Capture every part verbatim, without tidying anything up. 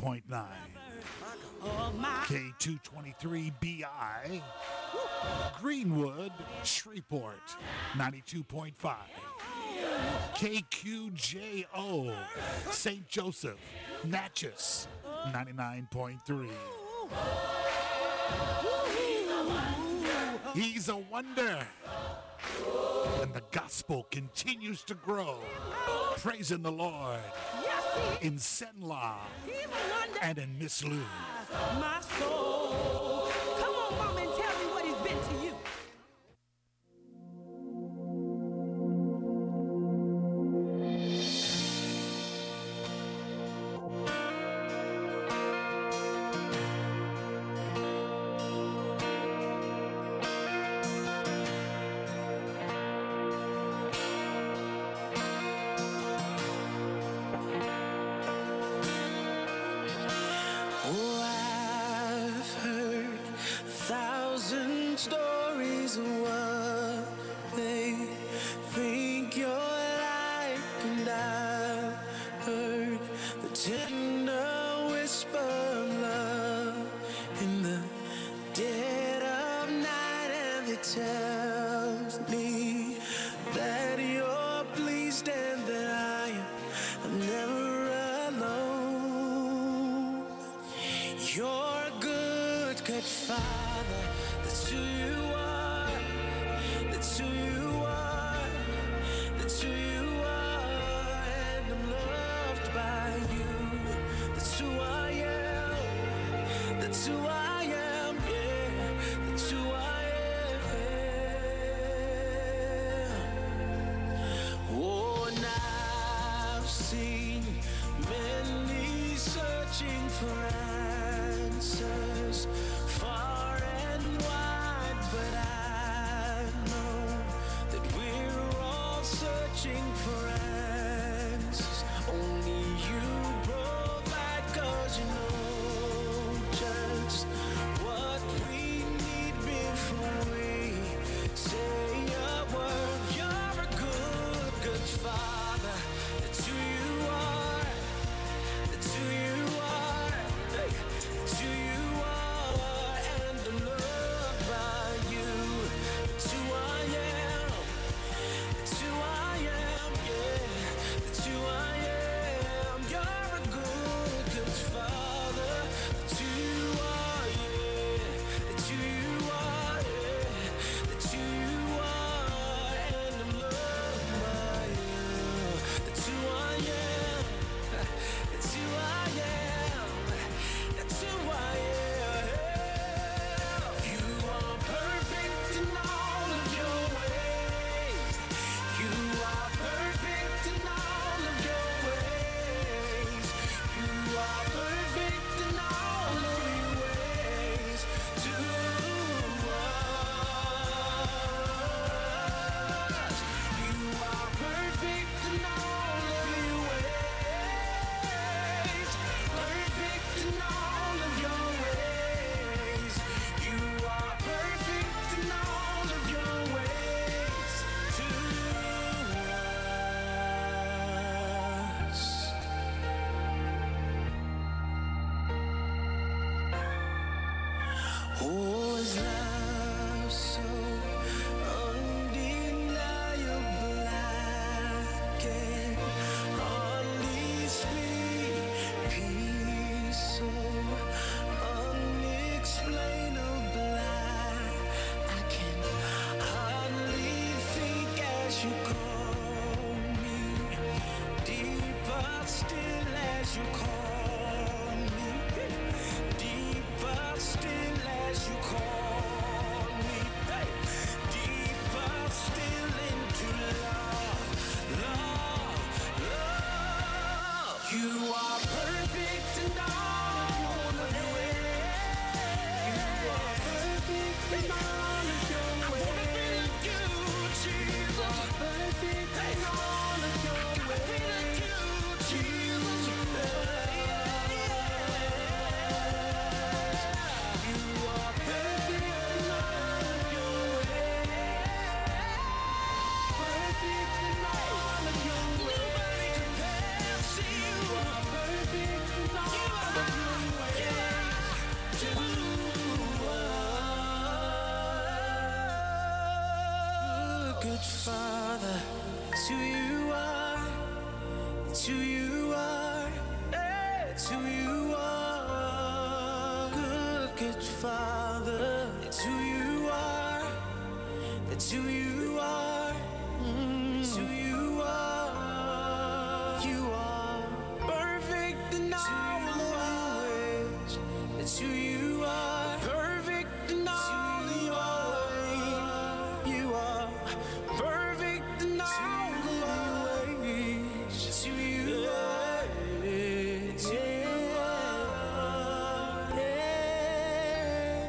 point nine. K two twenty-three B I, Greenwood, Shreveport, ninety-two point five. K Q J O, Saint Joseph, Natchez, ninety-nine point three. He's a wonder. And the gospel continues to grow. Praising the Lord in Senla and in Miss Lou. My soul. Come on, mom, and tell me what he's been to you. Stories of what they think you're like, and I've heard the tender whisper of love in the dead of night, and it tells me that you're pleased and that I am never alone. You're a good, good father. That's who you are, that's who you are, that's who you are, and I'm loved by you. That's who I am, that's who I am, yeah, that's who I am. Oh, and I've seen many searching for answers far and wide, but I know that we're all searching for answers. Only you provide, 'cause you know just what we need before we say a word. You're a good, good father. That's who you are. That's who you are. Hey, that's who you are. And I'm loved by you. That's who I am. That's who I am. Yeah, that's who I am. You're a good, good father. That's who you are. Yeah, that's who you are. Yeah, that's who you are. And I'm loved by you. That's who I am. That's who I am. That's who I am. You are perfect in all of your ways. You are perfect in all of your ways. You are perfect in all of your ways to us. You are perfect in all of your ways. Perfect in all of your ways. You are perfect in all of your ways to us. Oh, is love so undeniable? I can hardly speak. Peace so unexplainable. I, I can hardly think as you call me. Deeper still as you call me. Deeper still as you call who you are. It's who you are. It's who you are. Good, good Father. It's who you are. It's who you are. Mm. It's who you are. You are perfect in all of your ways. It's who you are. Perfect in all of your ways. You are perfect in all of your ways. It's who you are. It's who you are. Yeah.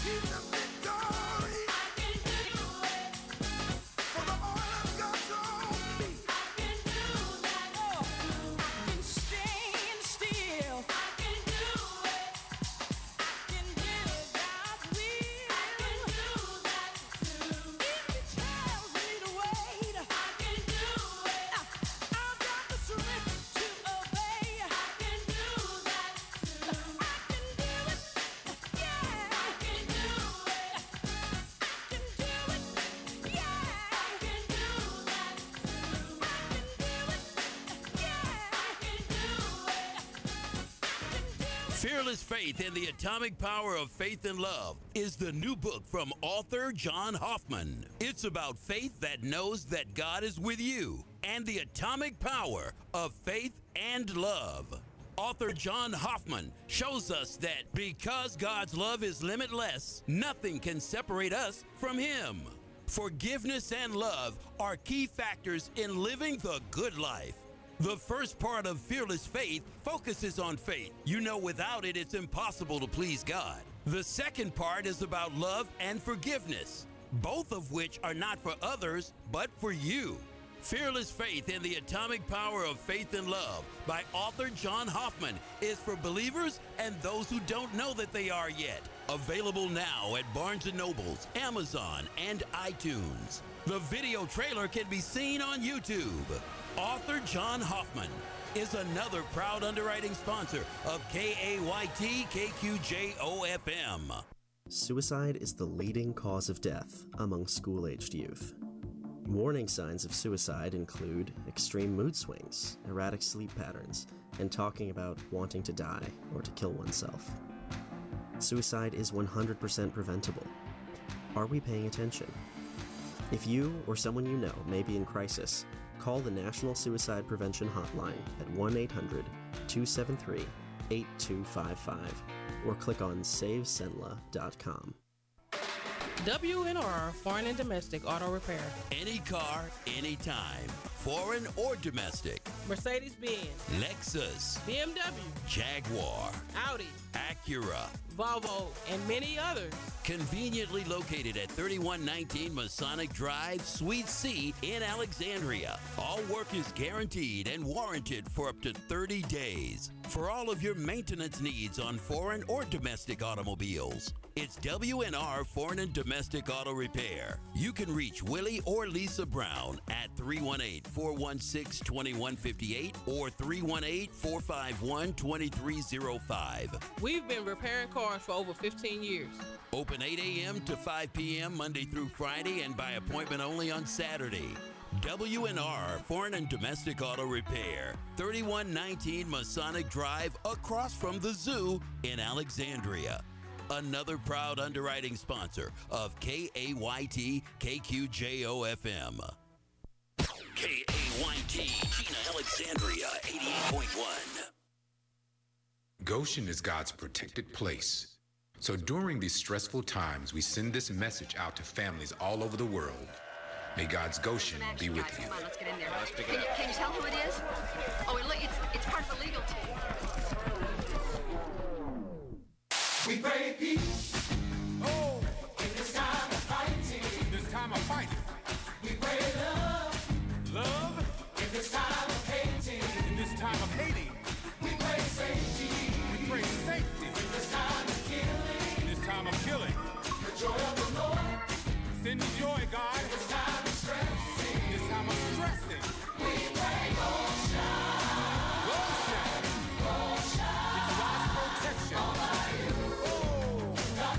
Fearless Faith in the Atomic Power of Faith and Love is the new book from author John Hoffman. It's about faith that knows that God is with you and the atomic power of faith and love. Author John Hoffman shows us that because God's love is limitless, nothing can separate us from Him. Forgiveness and love are key factors in living the good life. The first part of Fearless Faith focuses on faith. You know, without it, it's impossible to please God. The second part is about love and forgiveness, both of which are not for others, but for you. Fearless Faith in the Atomic Power of Faith and Love by author John Hoffman is for believers and those who don't know that they are yet. Available now at Barnes and Nobles, Amazon, and iTunes. The video trailer can be seen on YouTube. Author John Hoffman is another proud underwriting sponsor of K A Y T K Q J O F M. Suicide is the leading cause of death among school-aged youth. Warning signs of suicide include extreme mood swings, erratic sleep patterns, and talking about wanting to die or to kill oneself. Suicide is one hundred percent preventable. Are we paying attention? If you or someone you know may be in crisis, call the National Suicide Prevention Hotline at one eight hundred, two seven three, eight two five five or click on save senla dot com. W N R Foreign and Domestic Auto Repair. Any car, anytime. Foreign or domestic. Mercedes-Benz, Lexus, B M W, Jaguar, Audi, Acura, Volvo, and many others. Conveniently located at thirty-one nineteen Masonic Drive, Suite C in Alexandria. All work is guaranteed and warranted for up to thirty days. For all of your maintenance needs on foreign or domestic automobiles, it's W N R Foreign and Domestic Auto Repair. You can reach Willie or Lisa Brown at three one eight, four one six, two one five eight or three one eight, four five one, two three zero five. We've been repairing cars for over fifteen years. Open eight a.m. to five p.m. Monday through Friday and by appointment only on Saturday. W N R Foreign and Domestic Auto Repair, thirty-one nineteen Masonic Drive across from the zoo in Alexandria. Another proud underwriting sponsor of K A Y T K Q J O F M. K A Y T, Gina Alexandria, eighty-eight point one. Goshen is God's protected place. So during these stressful times, we send this message out to families all over the world. May God's Goshen be with you. Come on, let's get in there. Let's pick it up. Can you tell who it is? Oh, it, it's, it's part of the legal team. We pray peace. Oh, in this time of fighting. This time of fighting. We pray love. Love. In this time of hating. In this time of hating. We pray safety. We pray safety. In this time of killing. In this time of killing. The joy of the Lord. Send the joy, God. In this time of stressing. In this time of stressing. We pray Goshen. Goshen. Goshen. It's God's protection. All by you. Oh. God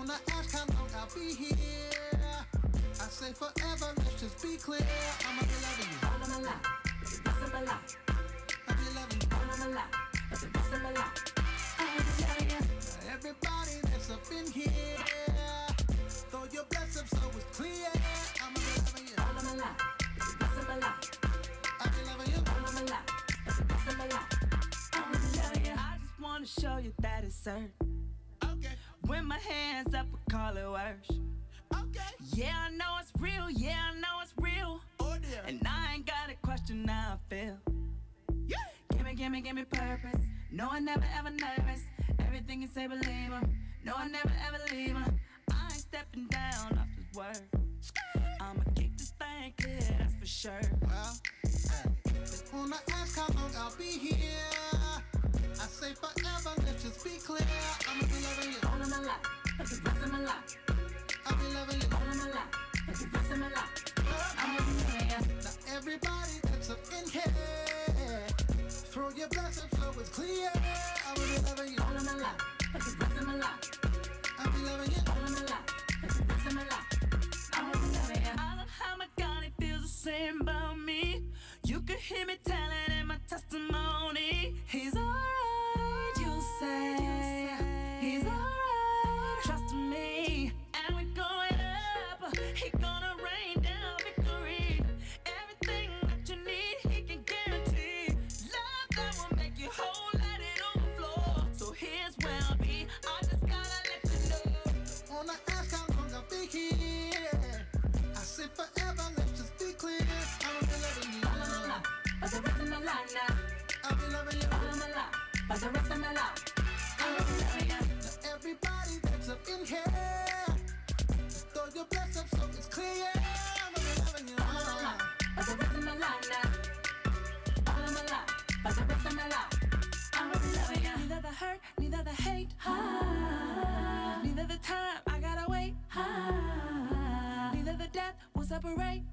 wanna ask how long I'll be here. I say forever, let's just be clear. I'ma be loving you all of my life, for the rest of my life. I'll be loving you all of my life, for the rest of my life. I'll be loving you. Now everybody that's up in here, throw your bless up so it's clear. I'ma be loving you all of my life, for the rest of my life. I'll be loving you all of my life, for the rest of my life. I'ma be loving you. I just wanna show you that it's certain. Okay. When my hands up, I call it worship. Okay. Yeah, I know it's real. Yeah, I know it's real. Oh dear. And I ain't got a question how I feel. Yeah. Gimme, gimme, gimme purpose. No, I never ever nervous. Everything you say, believe 'em. No, I never ever leave 'em. I ain't stepping down off this word. I'ma keep this thing clear, that's for sure. Well, they wanna ask how long I'll be here. I say forever, let's just be clear. I'ma be loving you all of my life, for the rest of my life. I'll be loving you all of my life, for the rest of my life. I'ma be loving you. Now everybody that's up in here, throw your blessings so it's clear. I will be loving you all of my life, for the rest of my life. I'll be loving you all of my life, for the rest of my life. I will be loving you. I love how my God, he feels the same about me. You can hear me telling in my testimony. He's alright, you say. He's alright, trust me. And we're going up. He gonna rain down victory. Everything that you need, he can guarantee. Love that will make you whole, let it overflow. So here's where I'll be. I just gotta let you know. Wanna ask how long I'll be here. I say forever, let's just be clear. I'll be loving you all of my life, for the rest of my life now. I'll be loving you all of my life, for the rest of my life. I'll be loving you. Now everybody that's up in here, just throw your bless up so it's clear. I'ma be loving you all of my life, for the rest of my life now. All of my life, for the rest of my life. I'ma be loving you. Neither the hurt, neither the hate, ah. Neither the time I gotta wait, ah. Neither the death will separate,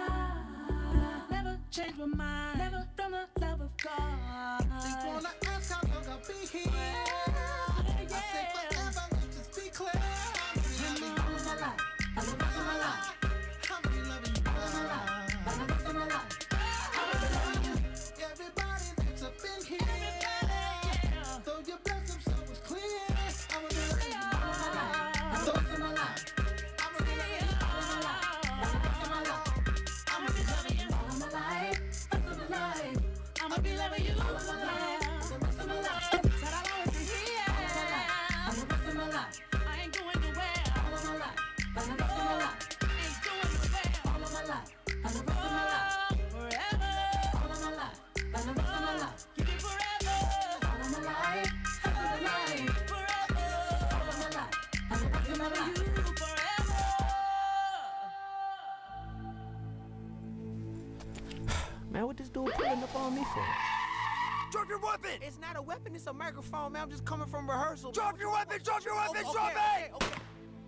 ah. Never change my mind, never from the love of God. They wanna ask how long I'll be here. Yeah. I say forever, let's just be clear. I'ma be loving you all of my life, for the rest of my life. I'ma be loving you all of my life, for the rest of my life. I'ma be loving you. Everybody that's up in here, yeah. Throw your bless up so it's clear. I'ma be loving you all of my life, for the rest of my life. I'ma be loving you all of my life, for the rest of my life. I'ma be loving you all of my life, rest of my life. I'ma be loving you all of my life, for the rest of my life. Said I'll always be here, for the rest of my life. I ain't going nowhere, all of my life, for the rest of my life. Ain't going nowhere, all of my life, for the rest of my life. Forever, all of my life, for the rest of my life. Give me forever, all of my life, for the life. Forever, all of my life, for the rest of my life. You forever. Man, what this dude pulling up on me for? Drop your weapon! It's not a weapon, it's a microphone, man. I'm just coming from rehearsal. Drop your weapon! Drop your weapon! Okay, Drop okay, it! okay, okay.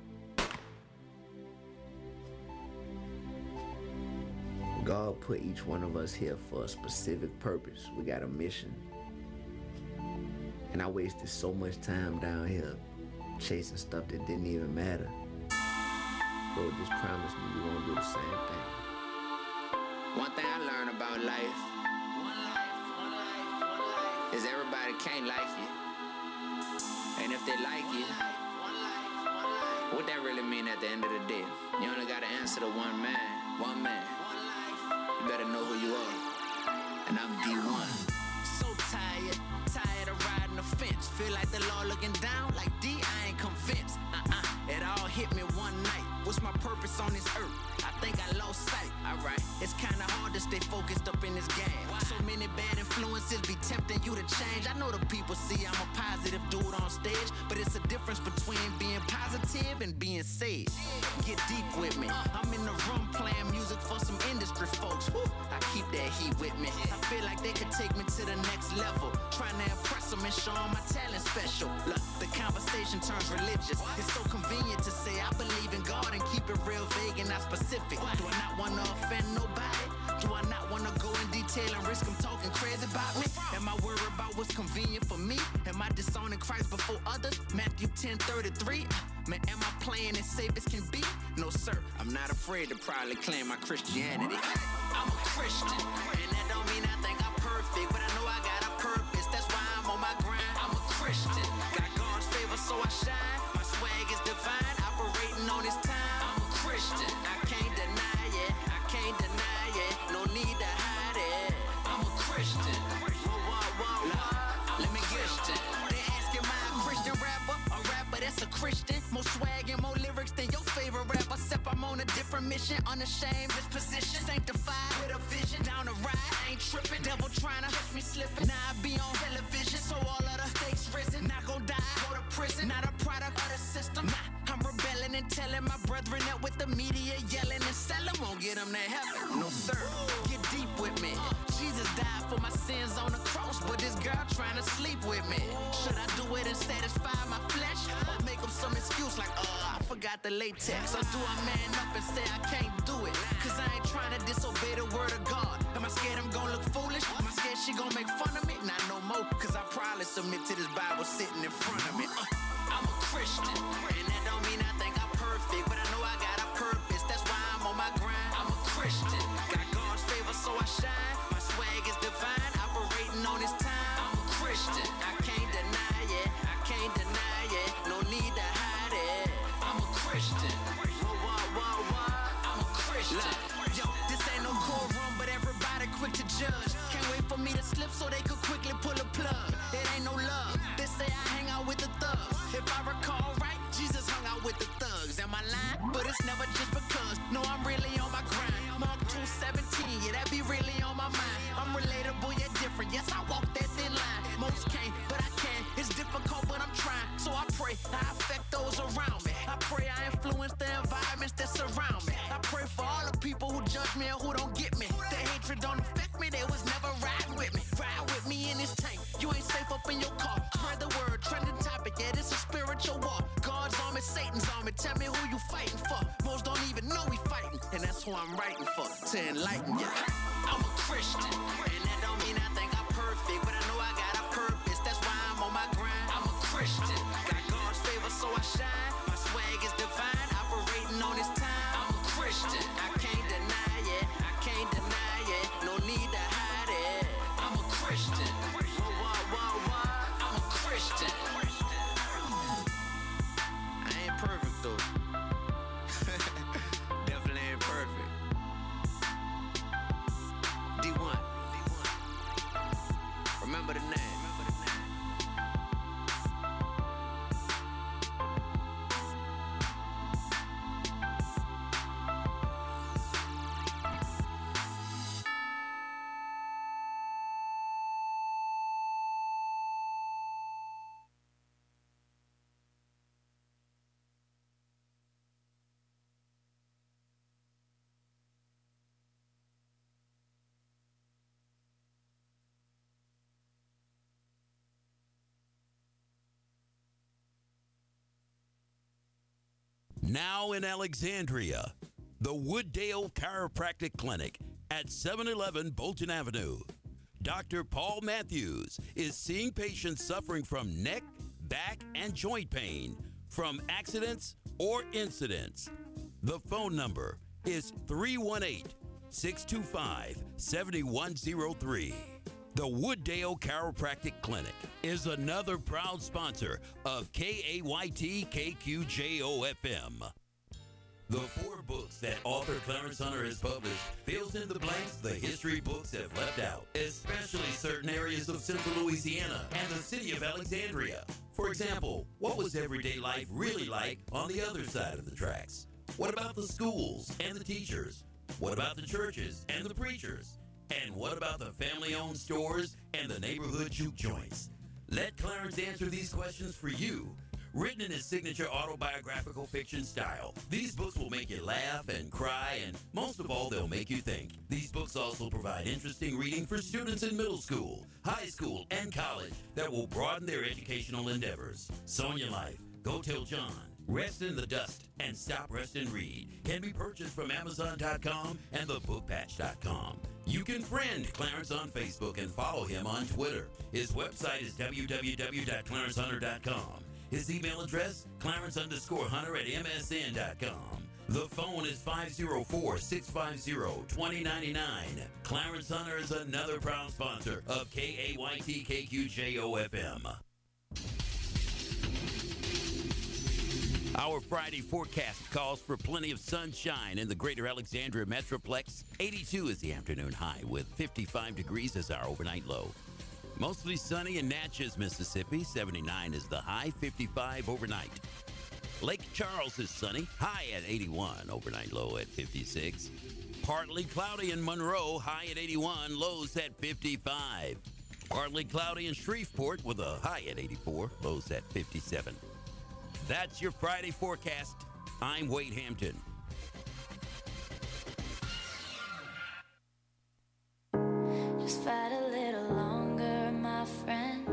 God put each one of us here for a specific purpose. We got a mission. And I wasted so much time down here chasing stuff that didn't even matter. Lord just promised me we won't do the same thing. One thing I learned about life, one life, one life, one life, is everybody can't like you. And if they like you, one life, one life, what that really mean at the end of the day? You only gotta answer to one man, one man. You better know who you are. And I'm D one. So tired, tired of riding the fence. Feel like the law looking down, like D, I ain't convinced. Uh-uh, it all hit me one night. What's my purpose on this earth? I think I lost sight. Alright, it's kinda hard to stay focused up in this game. So many bad influences be tempting you to change. I know the people see I'm a positive dude on stage, but it's a difference between being positive and being sage. Get deep with me. I'm in the room playing music for some industry folks. Woo, I keep that heat with me. I feel like they could take me to the next level. Trying to impress them and show them my talent special. Look, the conversation turns religious. It's so convenient to say I believe in God and keep it real vague and not specific. Do I not want to offend nobody? Do I not want to go in detail tail and risk them talking crazy about me? Am I worried about what's convenient for me? Am I disowning Christ before others? Matthew ten thirty-three. Man, am I playing as safe as can be? No, sir, I'm not afraid to proudly claim my Christianity. I'm a Christian, and that don't mean I think I'm perfect, but I know I got a purpose. That's why I'm on my grind. I'm a Christian, got God's favor, so I shine. My swag is divine, operating on His time. I'm a Christian, I can't deny it. I can't deny it. No need to hide it. I'm a Christian. Whoa, whoa, whoa, whoa. Let me get it. They asking my Christian rapper, a rapper that's a Christian. More swag and more lyrics than your favorite rapper. Except I'm on a different mission, unashamed disposition, sanctified with a vision. Down the ride, I ain't tripping. Devil trying to catch me slipping. Now I be on television, so all of the stakes risen. Not gon' die, go to prison. Not a product of the system. Nah, I'm rebelling and telling my brethren that with the media yelling and selling won't get them to heaven. No sir, get deep with me. Jesus died for my sins on the cross, but this girl trying to sleep with me. Should I do it and satisfy my flesh, or make up some excuse like, uh, I forgot the latex? Or do I man up and say I can't do it? Cause I ain't trying to disobey the word of God. Am I scared I'm gonna look foolish? Am I scared she gonna make fun of me? Not no more, cause I probably submit to this Bible sitting in front of me. Uh, I'm a Christian, and that don't mean I think I'm perfect, but I know I got a purpose. That's why I'm on my grind. I'm a Christian, got God's favor, so I shine. My swag is divine, operating on His time. I'm a Christian, I can't deny it. I can't deny it. No need to hide it. I'm a Christian. Whoa, whoa, whoa, whoa. I'm a Christian. Yo, this ain't no courtroom, but everybody quick to judge. Can't wait for me to slip so they could quickly pull a plug. It ain't no love. They say I hang out with the thugs. If I recall right, Jesus hung out with the thugs. Am I lying? But it's never just because. No, I'm really on my grind. Mark two seventeen, yeah, that be really on my mind. I'm relatable yet different. Yes, I walk that thin line. Most can't, but I can. It's difficult, but I'm trying. So I pray I affect those around me. I pray I influence the environments that surround me. I pray for all the people who judge me and who don't get me. Their hatred don't affect me. They was never riding with me. Ride with me in this tank. You ain't safe up in your car. Spread the word, trending topic. Yeah, this a spiritual war. God's army, Satan's army. Tell me who you fighting for. Most don't even know we fighting, and that's who I'm writing for, to enlighten ya. I'm a Christian, and that don't mean I think I'm perfect, but I know I got a purpose. That's why I'm on my grind. I'm a Christian, got God's favor, so I shine. My swag is divine, operating on His time. I'm a Christian, I can't deny it. I can't deny it. No need to hide it. I'm a Christian. Whoa, whoa, whoa, whoa. I'm a Christian. I ain't perfect though. Definitely ain't perfect. D one. Remember the name. Now in Alexandria, the Wooddale Chiropractic Clinic at seven eleven Bolton Avenue. Doctor Paul Matthews is seeing patients suffering from neck, back, and joint pain from accidents or incidents. The phone number is three one eight, six two five, seven one zero three. The Wooddale Chiropractic Clinic is another proud sponsor of K A Y T K Q J O F M. The four books that author Clarence Hunter has published fills in the blanks the history books have left out, especially certain areas of central Louisiana and the city of Alexandria. For example, what was everyday life really like on the other side of the tracks? What about the schools and the teachers? What about the churches and the preachers? And what about the family-owned stores and the neighborhood juke joints? Let Clarence answer these questions for you. Written in his signature autobiographical fiction style, these books will make you laugh and cry, and most of all, they'll make you think. These books also provide interesting reading for students in middle school, high school, and college that will broaden their educational endeavors. Sonia Life, Go Tell John, Rest in the Dust, and Stop, Rest, and Read can be purchased from Amazon dot com and the book patch dot com. You can friend Clarence on Facebook and follow him on Twitter. His website is w w w dot clarence hunter dot com. His email address, clarence underscore hunter at m s n dot com. The phone is five oh four, six five zero, two oh nine nine. Clarence Hunter is another proud sponsor of K A Y T K Q J O F M. Our Friday forecast calls for plenty of sunshine in the greater Alexandria Metroplex. eighty-two is the afternoon high with fifty-five degrees as our overnight low. Mostly sunny in Natchez, Mississippi. seventy-nine is the high, fifty-five overnight. Lake Charles is sunny, high at eighty-one, overnight low at fifty-six. Partly cloudy in Monroe, high at eighty-one, lows at fifty-five. Partly cloudy in Shreveport with a high at eighty-four, lows at fifty-seven. That's your Friday forecast. I'm Wade Hampton. Just fight a little longer, my friend.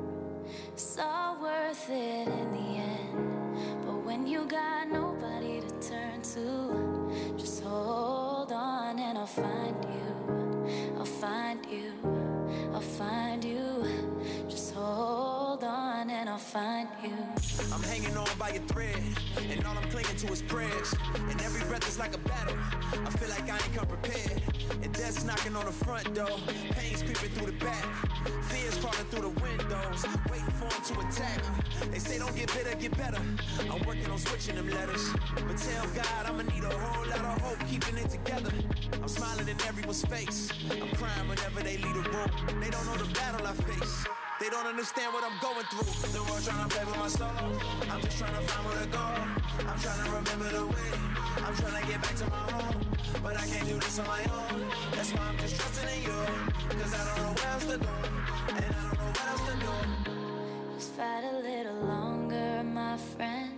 It's all worth it in the end. But when you got nobody to turn to, just hold on and I'll find you. I'll find you. I'll find you. Just hold on and I'll find you. I'm hanging on by a thread, and all I'm clinging to is prayers. And every breath is like a battle. I feel like I ain't come prepared. And death's knocking on the front door. Pain's creeping through the back. Fears crawling through the windows. Waiting for them to attack. They say don't get bitter, get better. I'm working on switching them letters. But tell God I'ma need a whole lot of hope keeping it together. I'm smiling in everyone's face. I'm crying whenever they leave the room. They don't know the battle I face. They don't understand what I'm going through. The world trying to play with my soul. I'm just trying to find where to go. I'm trying to remember the way. I'm trying to get back to my home. But I can't do this on my own. That's why I'm just trusting in you. Cause I don't know where else to go. And I don't know what else to do. Just fight a little longer, my friend.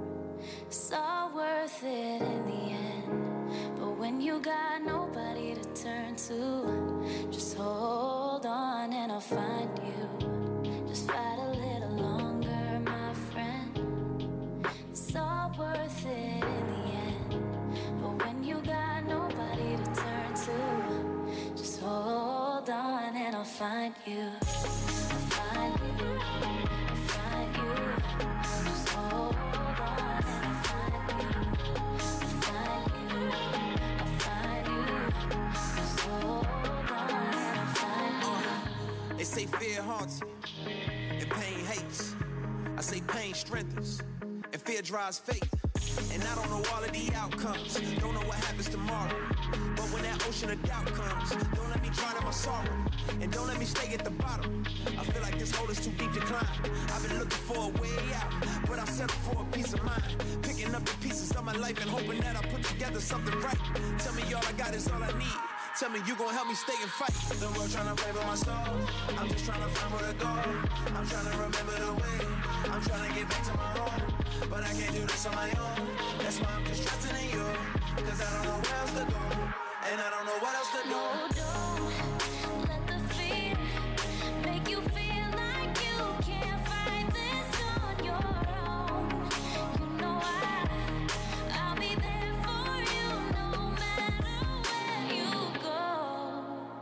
It's all worth it in the end. But when you got nobody to turn to, just hold on and I'll find you. Just fight a little longer, my friend. It's all worth it in the end. But when you got nobody to turn to, just hold on and I'll find you. I'll find you. I'll find you. Just hold on and I'll find you. I'll find you. I'll find you. Just hold on and I'll find you. They say fear haunts you, and pain hates. I say pain strengthens, and fear drives faith. And I don't know all of the outcomes, don't know what happens tomorrow. But when that ocean of doubt comes, don't let me drown in my sorrow. And don't let me stay at the bottom. I feel like this hole is too deep to climb. I've been looking for a way out, but I'm settled for a peace of mind. Picking up the pieces of my life and hoping that I put together something right. Tell me all I got is all I need. Tell me you gon' help me stay and fight. The world tryna play with my soul. I'm just tryna find where to go. I'm tryna remember the way. I'm tryna get back to my home. But I can't do this on my own. That's why I'm just trusting in you. Cause I don't know where else to go. And I don't know what else to do. No, don't let the fear make you feel like you can't fight this on your own. You know I, I'll be there for you no matter where you go.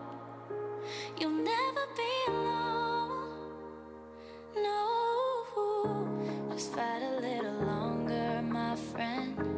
You'll never be alone. No, just fight a little longer, my friend.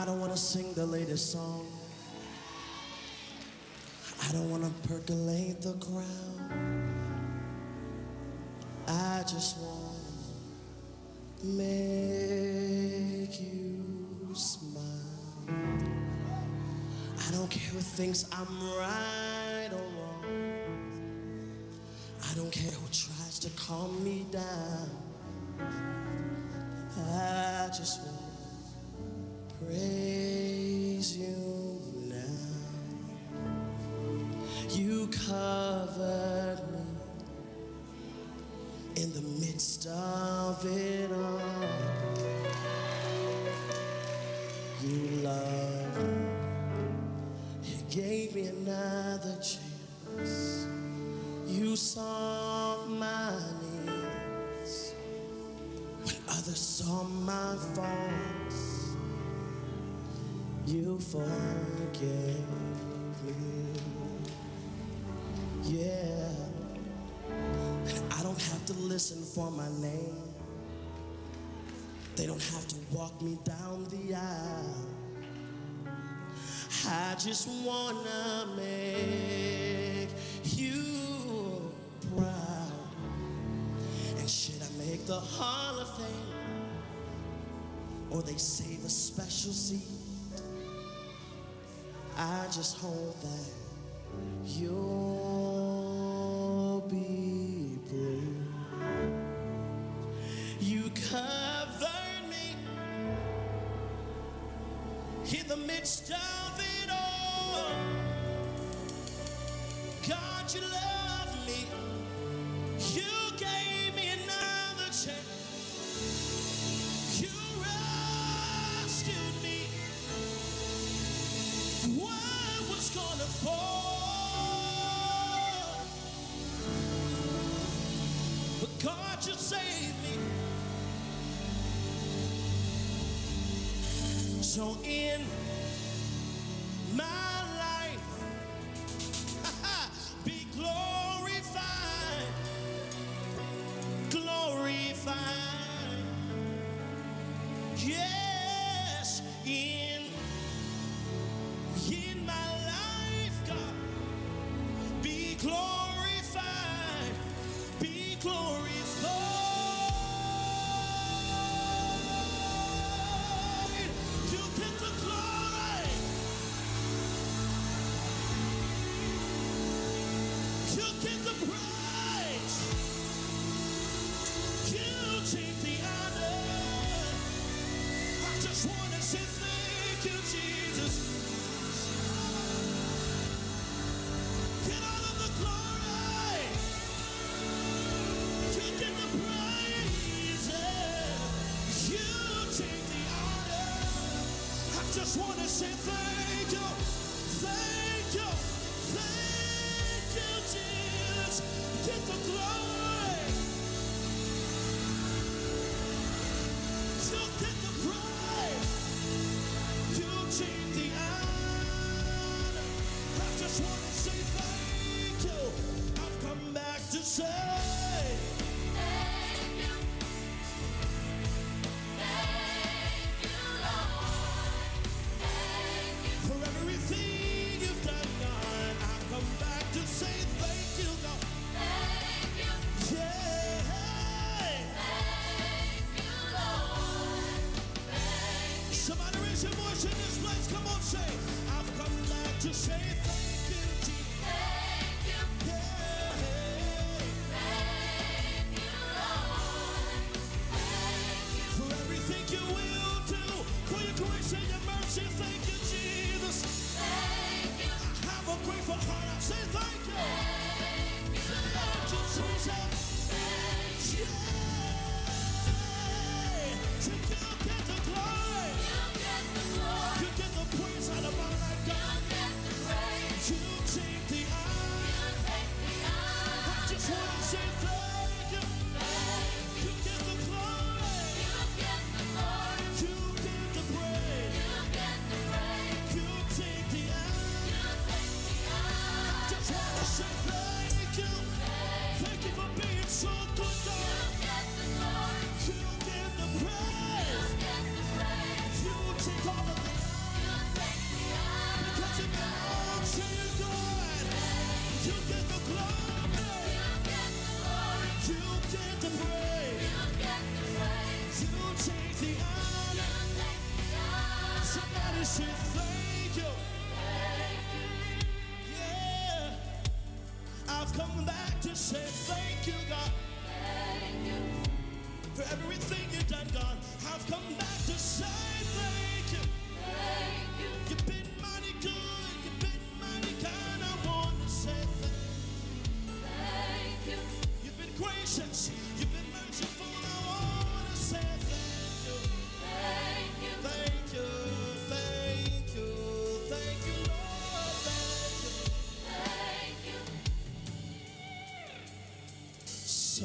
I don't wanna sing the latest song. I don't wanna percolate the crowd. I just wanna make you smile. I don't care who thinks I'm right or wrong. I don't care who tries to calm me down. I just want to praise you now. You covered me in the midst of it all. You loved me. You gave me another chance. You saw my needs when others saw my faults. You forgave me. Yeah. And I don't have to listen for my name. They don't have to walk me down the aisle. I just wanna make you proud. And should I make the Hall of Fame, or they save a special seat, I just hope that you'll be blue. You covered me in the midst of it all. God, you love me. You gave me another chance. You rescued me. What was gonna fall? But God, you saved me. So in my life, be glorified, glorified. Yes, in in my life, God, be glorified, be glorified. You get the glory. You get the praise. You take the honor. I just want to say thank you, Jesus. Get all of the glory. You get the praise. You take the honor. I just want to say thank you. Thank you. Thank you, Jesus. Get the glory. You get the praise. You take the honor. I just want to say thank you. I've come back to say thank you. Thank you, Lord. Thank you for everything you've done, God. I've come back to say thank you, God. Thank you. Yeah. Thank you, Lord. Thank you. Somebody raise your voice in this place. Come on, say, I've come back to say thank you, Jesus. Thank you. Yeah. everything you done, God. I've come back to say thank you. Thank you. You've been mighty good. You've been mighty kind. I want to say thank you. Thank you. You've been gracious. You've been merciful. I want to say thank you. Thank you. Thank you. Thank you. Thank you, Lord. Thank you. Thank you. So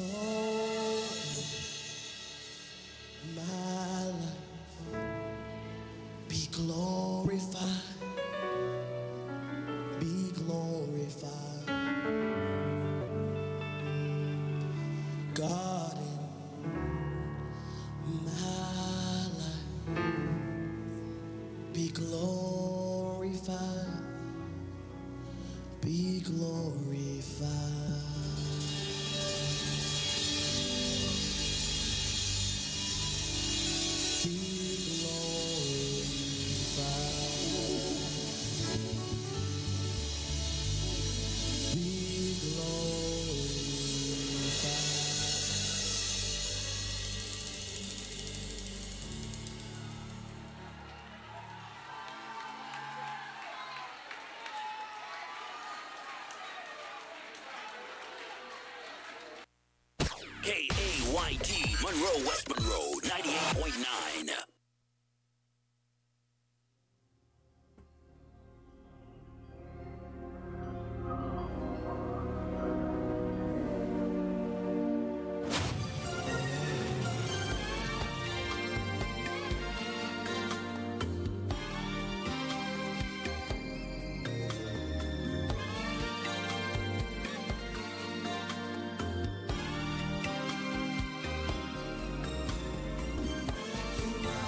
my life be glorified, be glorified, God in my life be glorified, be glorified. K A Y T, Monroe, West Monroe, ninety-eight point nine. You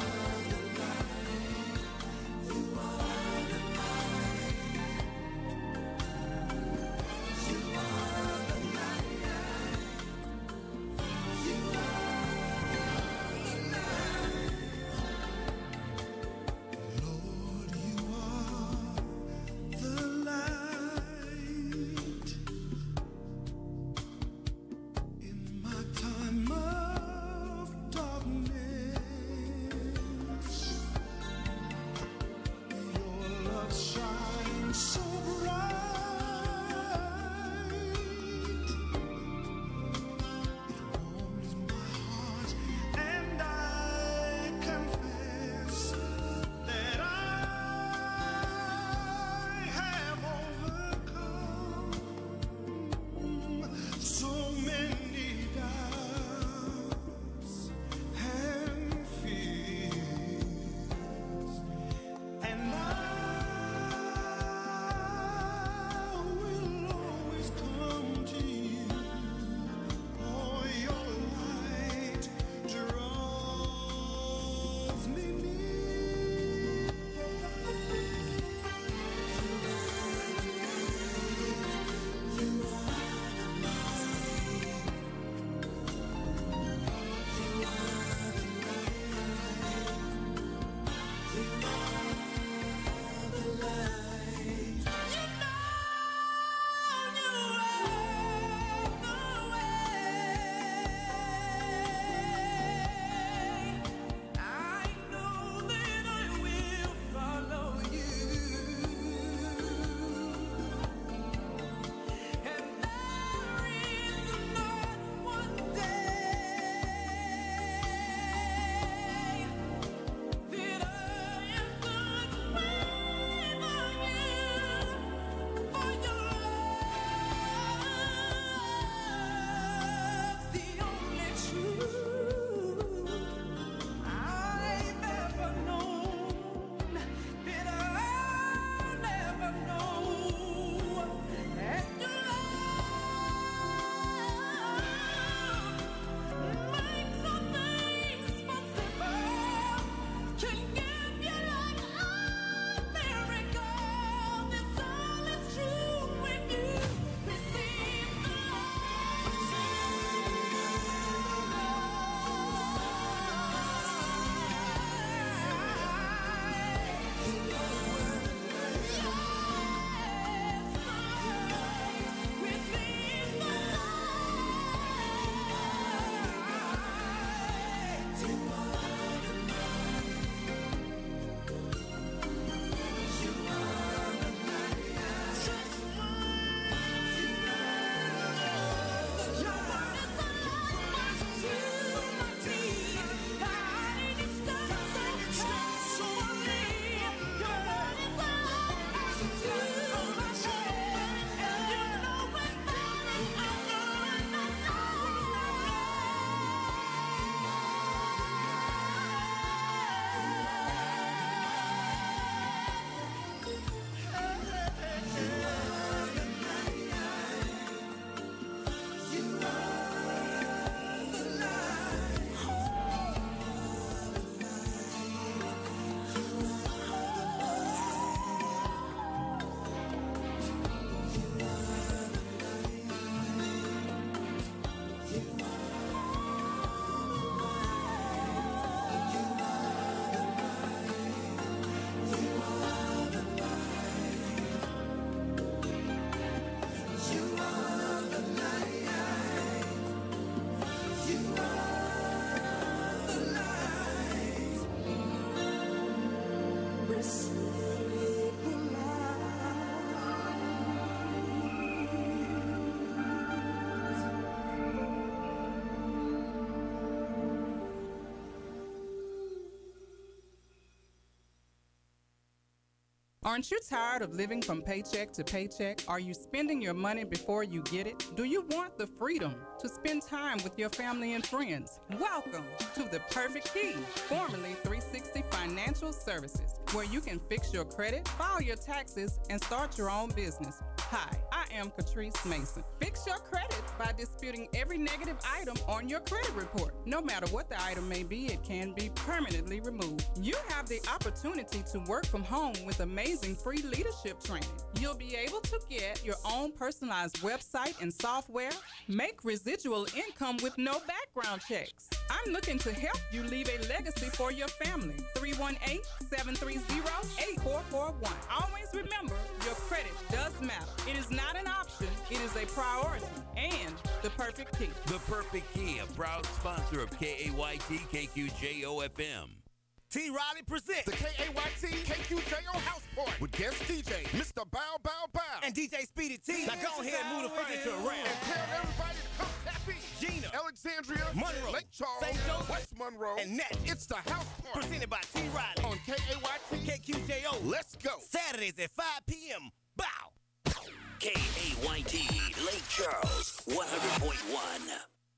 Aren't you tired of living from paycheck to paycheck? Are you spending your money before you get it? Do you want the freedom to spend time with your family and friends? Welcome to The Perfect Key, formerly three sixty Financial Services, where you can fix your credit, file your taxes, and start your own business. Hi, I am Catrice Mason. Fix your credit by disputing every negative item on your credit report. No matter what the item may be, it can be permanently removed. You have the opportunity to work from home with amazing free leadership training. You'll be able to get your own personalized website and software, make residual income with no background checks. I'm looking to help you leave a legacy for your family. three one eight, seven three zero, eight four four one. Always remember, your credit does matter. It is not an option, it is a priority. And The Perfect Key. The Perfect Key, a proud sponsor of K A Y T K Q J O F M. T. Riley presents the K A Y T K Q J O House Party with guest D J Mister Bow Bow Bow and D J Speedy T. Now go ahead and move the furniture around and tell everybody to come tap in. Gina, Alexandria, Monroe, Lake Charles, Saint Joseph, West Monroe, and Nat. It's the House Party presented by T. Riley on K A Y T K Q J O. Let's go. Saturdays at five p.m. Bow. K A Y T Lake Charles, one hundred point one.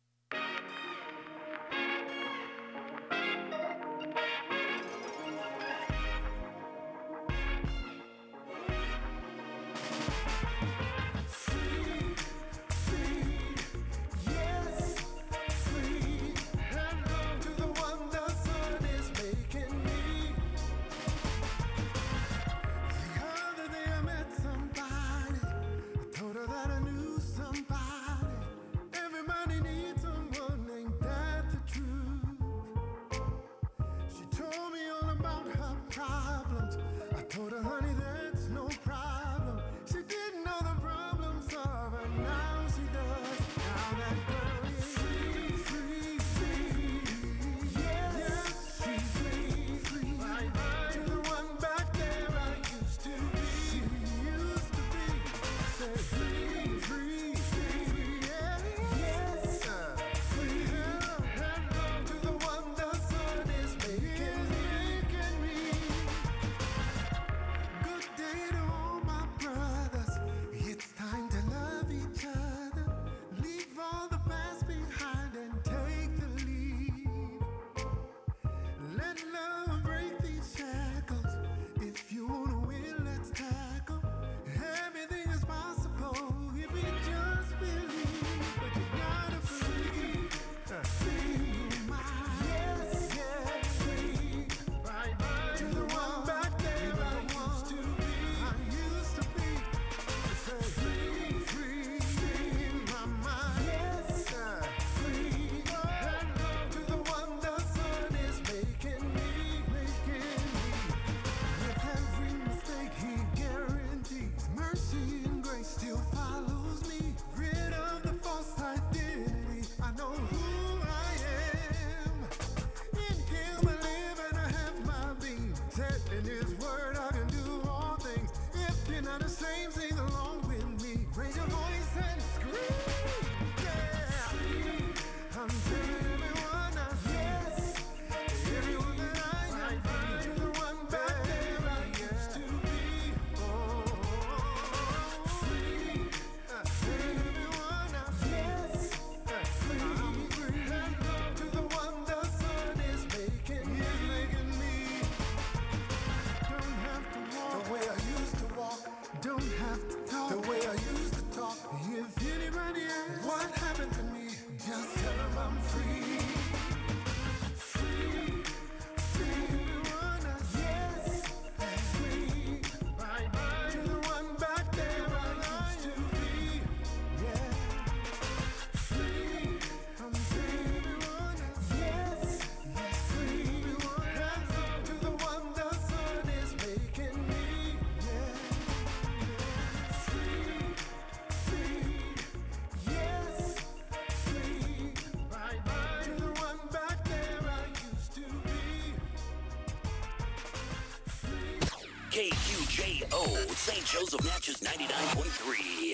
K Q J O, Saint Joseph Natchez ninety-nine point three.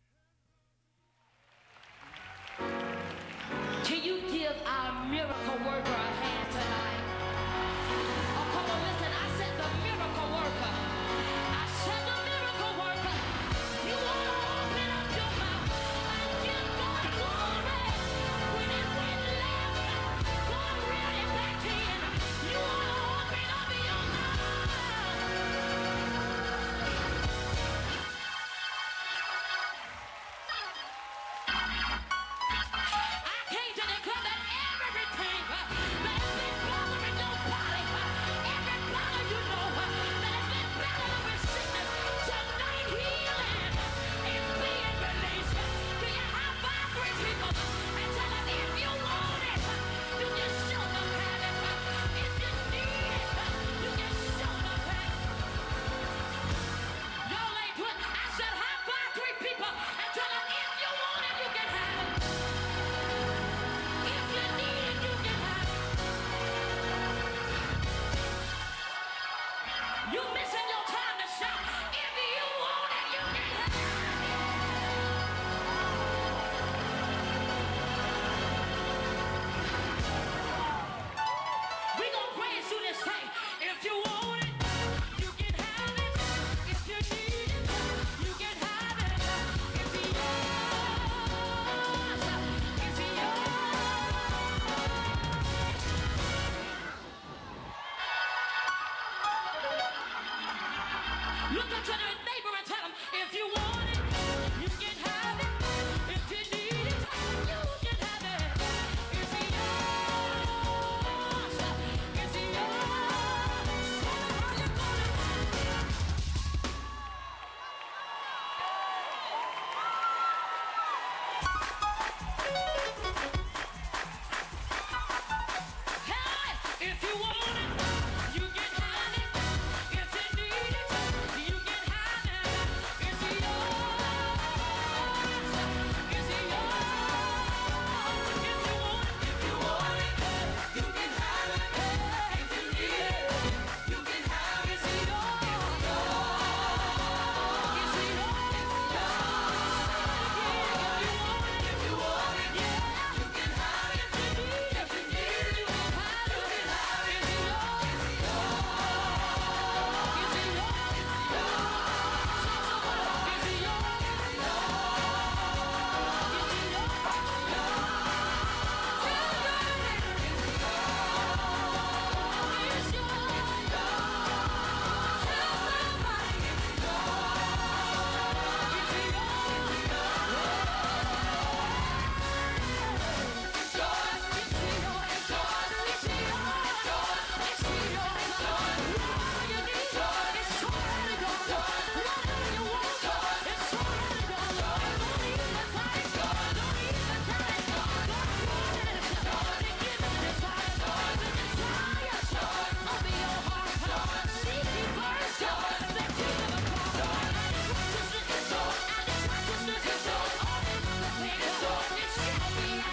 Can you give our miracle worker a hand tonight? Oh, come on, listen. I said the miracle worker. I said the miracle worker. You want to open up your mouth and give God glory. When it went left, God reeled it back in. You want to open up your mouth. I came to declare that everything uh, that has been bothering your body, uh, every bother you know uh, that has been battling with sickness, tonight healing is being released. Do you have five, three people and tell them if you want it, uh, you can show them have it. uh, If you need it, uh, you can show them have it. Y'all ain't put, I said high five three people and tell them if you want it, you can have it. If you need it, you can have it. You missing your time to shout. If you want it, you can have it. We gon' praise through this thing. If you want it, you can have it. If you need it, you can have it. It's yours. It's yours. Look up to the